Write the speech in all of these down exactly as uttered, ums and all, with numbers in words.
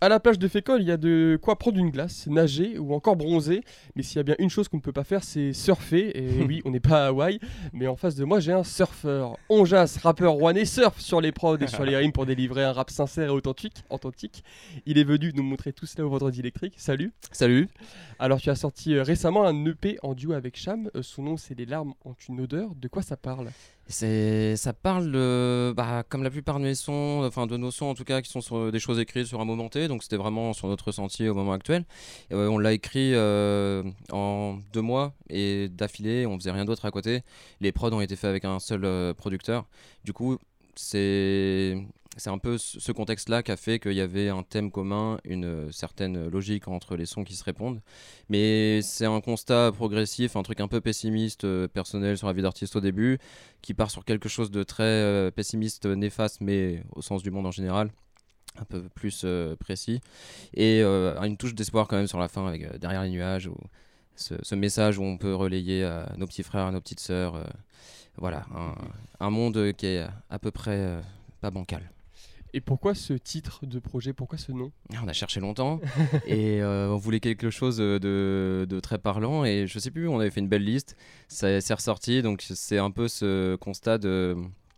À la plage de Fécole, il y a de quoi prendre une glace, nager ou encore bronzer. Mais s'il y a bien une chose qu'on ne peut pas faire, c'est surfer. Et oui, on n'est pas à Hawaï, mais en face de moi, j'ai un surfeur. Onjas, rappeur rouennais, surfe sur les prods et sur les rimes pour délivrer un rap sincère et authentique. authentique. Il est venu nous montrer tout cela au Vendredi électrique. Salut. Salut. Alors, tu as sorti euh, récemment un E P en duo avec Cham. Euh, son nom, c'est Les larmes ont une odeur. De quoi ça parle? C'est, ça parle de, bah, comme la plupart de mes sons, enfin de nos sons en tout cas, qui sont sur des choses écrites sur un moment T, donc c'était vraiment sur notre ressenti au moment actuel. Et, euh, on l'a écrit euh, en deux mois et d'affilée, on faisait rien d'autre à côté. Les prods ont été faits avec un seul euh, producteur. Du coup, c'est c'est un peu ce ce contexte-là qui a fait qu'il y avait un thème commun, une euh, certaine logique entre les sons qui se répondent. Mais c'est un constat progressif, un truc un peu pessimiste, euh, personnel sur la vie d'artiste au début, qui part sur quelque chose de très euh, pessimiste, néfaste, mais au sens du monde en général, un peu plus euh, précis. Et euh, une touche d'espoir quand même sur la fin, avec euh, Derrière les nuages, où ce, ce message où on peut relayer à nos petits frères, à nos petites sœurs. Euh, voilà, un, un monde qui est à peu près euh, pas bancal. Et pourquoi ce titre de projet? Pourquoi ce nom? On a cherché longtemps et euh, on voulait quelque chose de, de très parlant et je sais plus, on avait fait une belle liste, ça s'est ressorti, donc c'est un peu ce constat de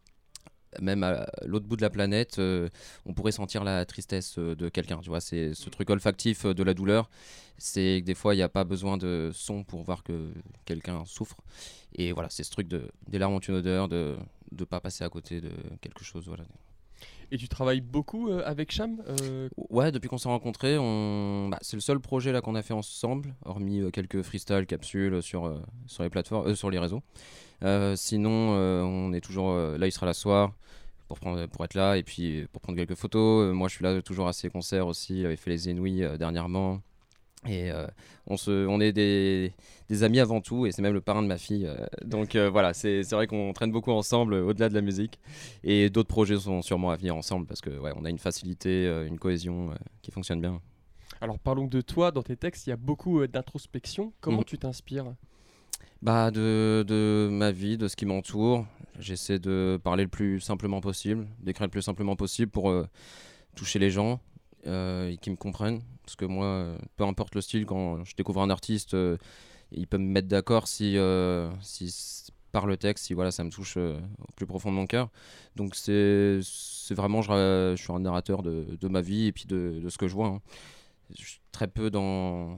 même à l'autre bout de la planète, euh, on pourrait sentir la tristesse euh, de quelqu'un, tu vois, c'est ce truc olfactif euh, de la douleur, c'est que des fois il n'y a pas besoin de son pour voir que quelqu'un souffre et voilà, c'est ce truc de des larmes ont une odeur, de ne pas passer à côté de quelque chose, voilà. Et tu travailles beaucoup euh, avec Cham euh, Ouais, depuis qu'on s'est rencontrés, on... bah, c'est le seul projet là qu'on a fait ensemble, hormis euh, quelques freestyle capsules sur, euh, sur les plateformes, euh, sur les réseaux. Euh, sinon, euh, on est toujours euh, là, il sera là ce soir pour prendre, pour être là et puis pour prendre quelques photos. Euh, moi, je suis là toujours à ses concerts aussi. Il avait fait les Inouïs euh, dernièrement. Et euh, on, se, on est des, des amis avant tout, et c'est même le parrain de ma fille. euh, donc euh, voilà, c'est, c'est vrai qu'on traîne beaucoup ensemble euh, au-delà de la musique. Et d'autres projets sont sûrement à venir ensemble parce que ouais, on a une facilité, euh, une cohésion euh, qui fonctionne bien. Alors parlons de toi, dans tes textes, il y a beaucoup euh, d'introspection. Comment Mhm. tu t'inspires? Bah, de, de ma vie, de ce qui m'entoure. J'essaie de parler le plus simplement possible, d'écrire le plus simplement possible pour euh, toucher les gens euh, et qu'ils me comprennent. Parce que moi, euh, peu importe le style, quand je découvre un artiste, euh, il peut me mettre d'accord si, euh, si s- par le texte, si voilà, ça me touche euh, au plus profond de mon cœur. Donc c'est, c'est vraiment, je, ra- je suis un narrateur de, de ma vie et puis de, de ce que je vois, hein. Je suis très peu dans,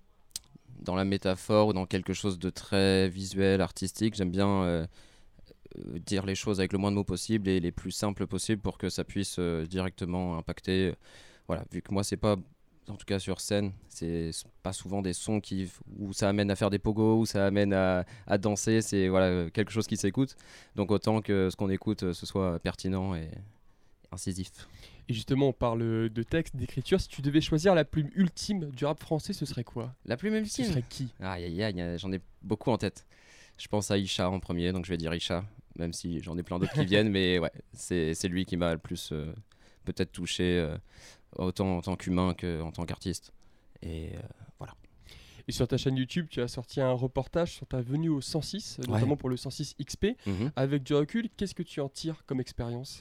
dans la métaphore ou dans quelque chose de très visuel, artistique. J'aime bien euh, euh, dire les choses avec le moins de mots possible et les plus simples possibles pour que ça puisse euh, directement impacter. Voilà, vu que moi, c'est pas, en tout cas sur scène, c'est s- pas souvent des sons qui, où ça amène à faire des pogos, où ça amène à, à danser, c'est voilà, euh, quelque chose qui s'écoute. Donc autant que ce qu'on écoute, euh, ce soit pertinent et incisif. Et justement, on parle euh, de texte, d'écriture. Si tu devais choisir la plume ultime du rap français, ce serait quoi? La plume Ce ultime. serait qui? Aïe aïe aïe, aïe, j'en ai beaucoup en tête. Je pense à Isha en premier, donc je vais dire Isha, même si j'en ai plein d'autres qui viennent, mais ouais, c'est, c'est lui qui m'a le plus euh, peut-être touché, euh, autant en tant qu'humain qu'en tant qu'artiste. Et euh, voilà. Et sur ta chaîne YouTube, tu as sorti un reportage sur ta venue au cent six, euh, Ouais. notamment pour le cent six X P. Mhm. Avec du recul, qu'est-ce que tu en tires comme expérience?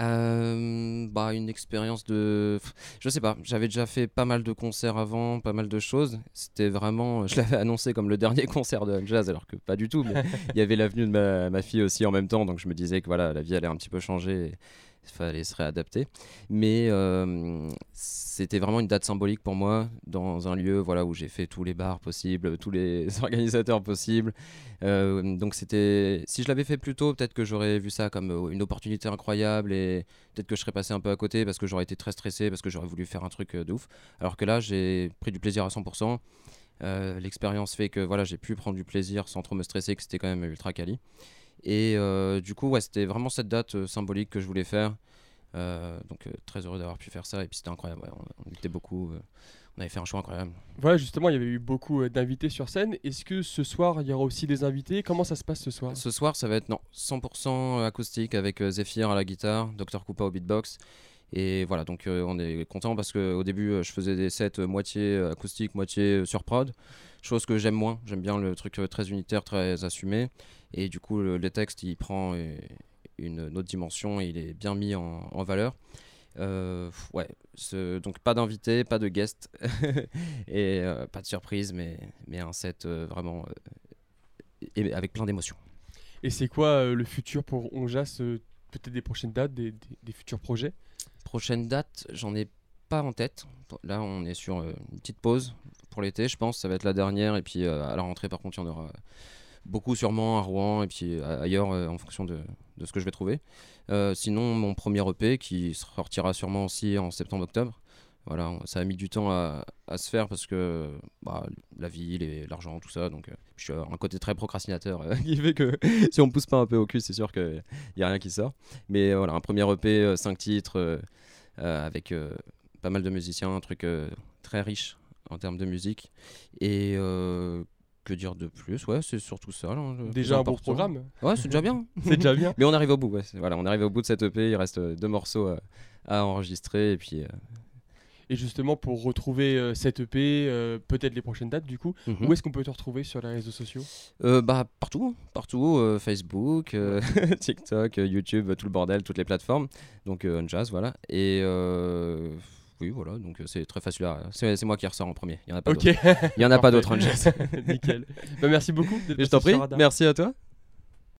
Euh, bah, une expérience de. Je sais pas, j'avais déjà fait pas mal de concerts avant, pas mal de choses. C'était vraiment. Je l'avais annoncé comme le dernier concert de jazz, alors que pas du tout, mais il y avait l'avenue de ma, ma fille aussi en même temps, donc je me disais que voilà, la vie allait un petit peu changer. Et il fallait se réadapter. Mais euh, c'était vraiment une date symbolique pour moi, dans un lieu voilà, où j'ai fait tous les bars possibles, tous les organisateurs possibles. Euh, donc c'était, si je l'avais fait plus tôt, peut-être que j'aurais vu ça comme euh, une opportunité incroyable et peut-être que je serais passé un peu à côté parce que j'aurais été très stressé, parce que j'aurais voulu faire un truc euh, de ouf. Alors que là, j'ai pris du plaisir à cent pour cent. Euh, l'expérience fait que voilà, j'ai pu prendre du plaisir sans trop me stresser, que c'était quand même ultra quali. Et euh, du coup, ouais, c'était vraiment cette date euh, symbolique que je voulais faire. Euh, donc euh, très heureux d'avoir pu faire ça et puis c'était incroyable. Ouais, on, on était beaucoup, euh, on avait fait un choix incroyable. Voilà, justement, il y avait eu beaucoup euh, d'invités sur scène. Est-ce que ce soir, il y aura aussi des invités? Comment ça se passe ce soir? Ce soir, ça va être non, cent pour cent acoustique avec euh, Zephyr à la guitare, docteur Koopa au beatbox. Et voilà, donc euh, on est content parce qu'au début, euh, je faisais des sets euh, moitié euh, acoustique, moitié euh, sur prod. Chose que j'aime moins. J'aime bien le truc euh, très unitaire, très assumé. Et du coup, le, le texte, il prend euh, une, une autre dimension et il est bien mis en, en valeur. Euh, ouais, ce- donc pas d'invité, pas de guest et euh, pas de surprise, mais, mais un set euh, vraiment euh, et avec plein d'émotions. Et c'est quoi euh, le futur pour Onjas, euh, peut-être des prochaines dates, des, des- des futurs projets? Prochaine date, j'en ai pas en tête. Là, on est sur euh, une petite pause pour l'été, je pense. Ça va être la dernière. Et puis euh, à la rentrée, par contre, il y en aura beaucoup sûrement à Rouen et puis euh, ailleurs euh, en fonction de, de ce que je vais trouver. Euh, sinon, mon premier E P qui sortira sûrement aussi en septembre-octobre. Voilà, on- ça a mis du temps à, à se faire parce que bah, la ville et l'argent, tout ça. Donc, euh, je suis un côté très procrastinateur euh, qui fait que si on me pousse pas un peu au cul, c'est sûr qu'il n'y a rien qui sort. Mais euh, voilà, un premier E P, cinq titres euh, euh, avec euh, pas mal de musiciens, un truc euh, très riche en termes de musique. Et euh, que dire de plus? Ouais, c'est surtout ça, là, le plus Déjà un bon important. programme, Ouais, c'est déjà bien. c'est déjà bien. Mais on arrive au bout, ouais. c'est- Voilà, on arrive au bout de cette E P. Il reste euh, deux morceaux euh, à enregistrer. Et puis. euh, Et justement, pour retrouver euh, cette E P, euh, peut-être les prochaines dates du coup, mhm. où est-ce qu'on peut te retrouver sur les réseaux sociaux? Euh, bah, partout, partout. euh, Facebook, euh, TikTok, euh, YouTube, tout le bordel, toutes les plateformes. Donc, euh, Onjazz, voilà. Et. euh, Oui, voilà, donc euh, c'est très facile à. C'est c'est moi qui ressors en premier. Il n'y en a pas Ok, d'autres. Il y en a pas parfait. d'autres, Onjazz. Nickel. Bah, merci beaucoup d'être Mais je t'en passé prie, sur Radar. merci à toi.